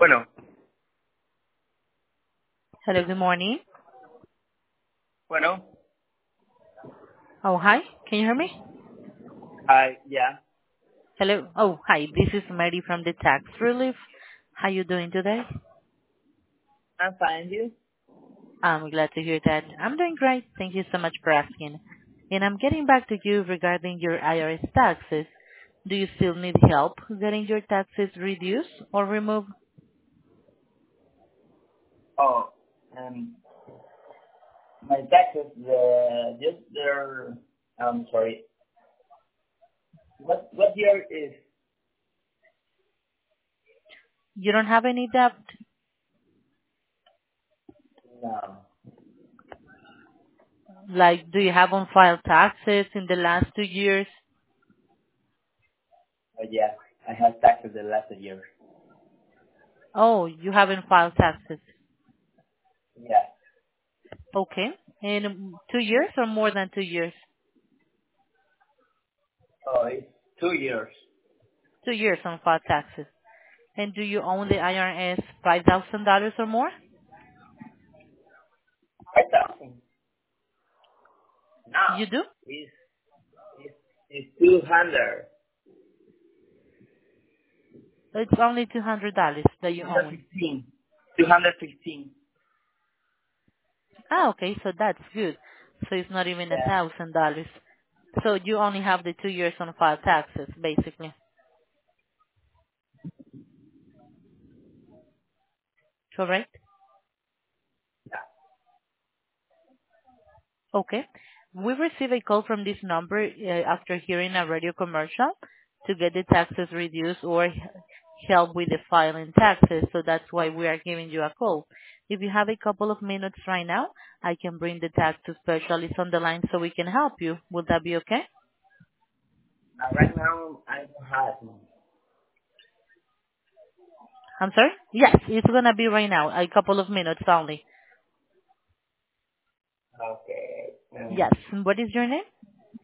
Bueno, Hello, good morning. bueno, Oh, hi. Can you hear me? yeah, Hello. Oh, hi. This is Mary from the Tax Relief. How you doing today? I'm fine. You? I'm glad to hear that. I'm doing great. Thank you so much for asking. And I'm getting back to you regarding your IRS taxes. Do you still need help getting your taxes reduced or removed? Oh, um, my taxes, just they're, sorry. What year is? You don't have any debt? No. Like, do you have on file taxes in the last 2 years? Oh, yeah, I have taxes the last year. Oh, you haven't filed taxes. Yeah. Okay. In 2 years or more than 2 years? Oh, it's 2 years. 2 years on file taxes. And do you own the IRS $5,000 or more? 5,000. No, You do? it's, it's 200. It's only $200 that you own. 215. 215. Ah, okay, so that's good. So it's not even Yeah. $1,000. So you only have the 2 years on file taxes, basically. Correct? Okay. We receive a call from this number after hearing a radio commercial to get the taxes reduced or help with the filing taxes. So that's why we are giving you a call. If you have a couple of minutes right now, I can bring the tax specialist on the line so we can help you. Would that be okay? Right now, I don't have money. I'm sorry? Yes, it's gonna be right now. A couple of minutes only. Okay. Yes. What is your name?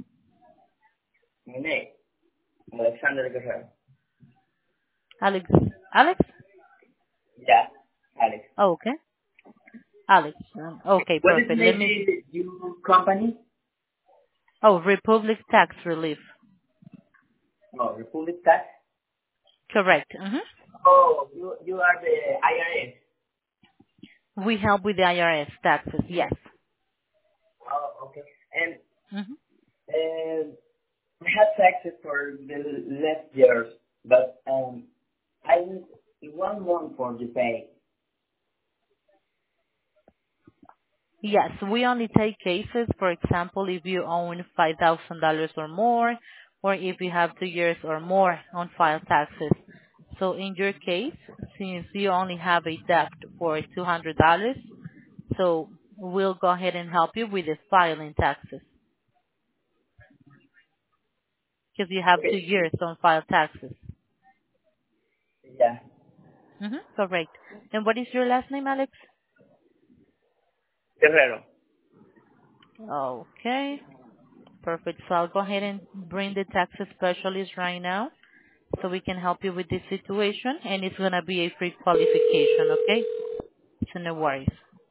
My name, Alexander Guerrero. Alex. Alex? Yeah, Alex. Oh, okay. Alex. Okay, What is perfect. Let me. maybe your company? Oh, Republic Tax Relief. Oh, Republic Tax. Correct. hmm Oh, you are the IRS. We help with the IRS taxes. Yes. Oh, okay. And hmm I have taxes for the last years, but I need 1 month for the pay. Yes, we only take cases, for example, if you own $5,000 or more, or if you have 2 years or more on file taxes. So in your case, since you only have a debt for $200, so we'll go ahead and help you with the filing taxes because you have two Okay. years on file taxes. Yeah, Correct. And what is your last name, Alex? Guerrero. Okay, perfect. So I'll go ahead and bring the tax specialist right now so we can help you with this situation, and it's going to be a free qualification, okay? So no worries.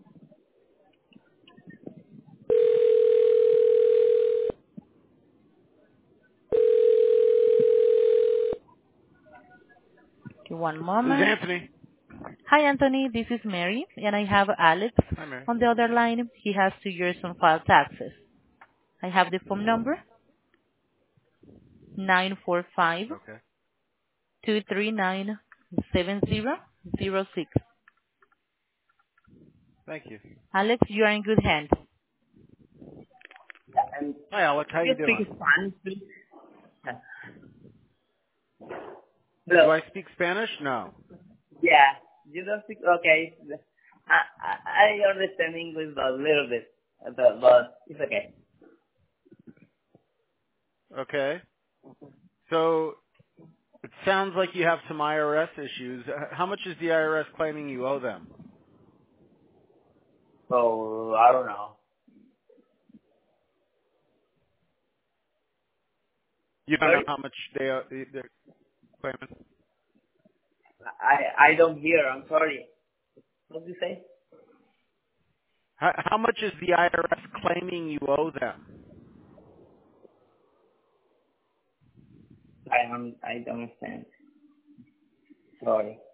Okay, one This is moment. Anthony. Hi, Anthony. This is Mary, and I have Alex Hi, Mary. on the other line. He has 2 years on file taxes. I have the phone number, 945 Okay. 239 7006. Thank you. Alex, you are in good hands. Yeah, and Hi, Alex. How you you speak doing? Spanish, please? Yeah. Do Hello. I speak Spanish? No. Yeah, you don't speak. Okay. I understand English but a little bit, but it's okay. Okay. So it sounds like you have some IRS issues. How much is the IRS claiming you owe them? So I don't know. You don't know Sorry. how much they're claiming? I don't hear. I'm sorry. What did you say? How much is the IRS claiming you owe them? I don't understand. Sorry.